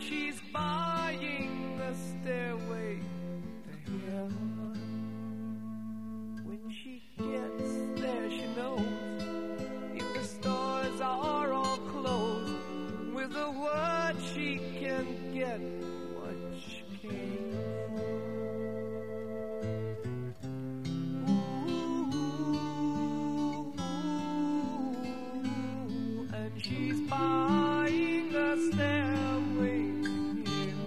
she's buying a stairway to heaven. When she gets there, she knows if the stores are all closed, with a word she can get what she came for. Ooh, and she's buying a stairway here.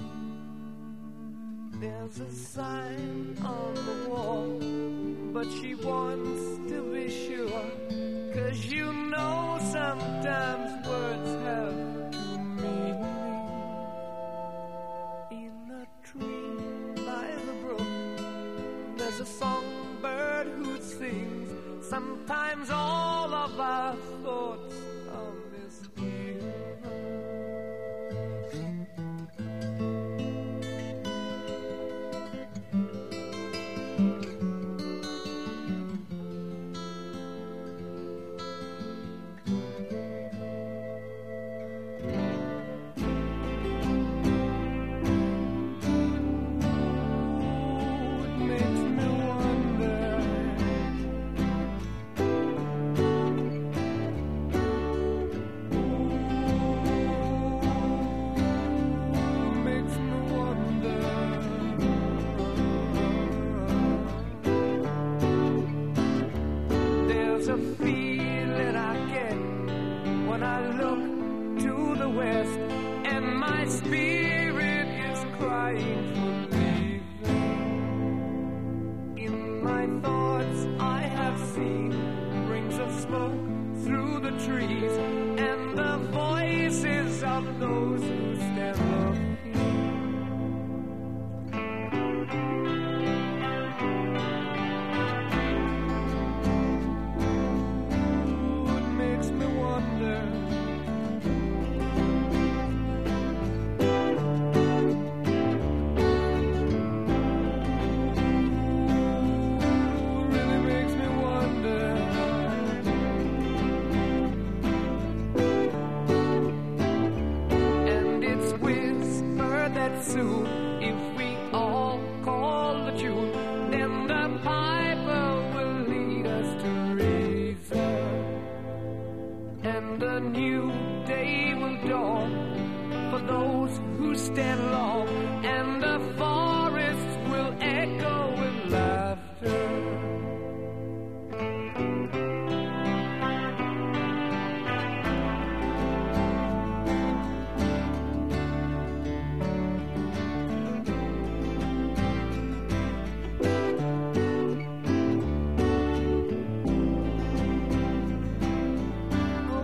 There's a sign on the wall, but she wants to be sure, 'cause you know sometimes words have two meanings. In a tree by the brook, there's a songbird who sings. Sometimes all of our thoughts are misgiven. There's a feeling I get when I look to the west, and my spirit is crying for leaving. In my thoughts I have seen rings of smoke through the trees, and the voices of those who stand up here. Soon, if we all call the tune, then the piper will lead us to reason, and a new day will dawn for those who stand long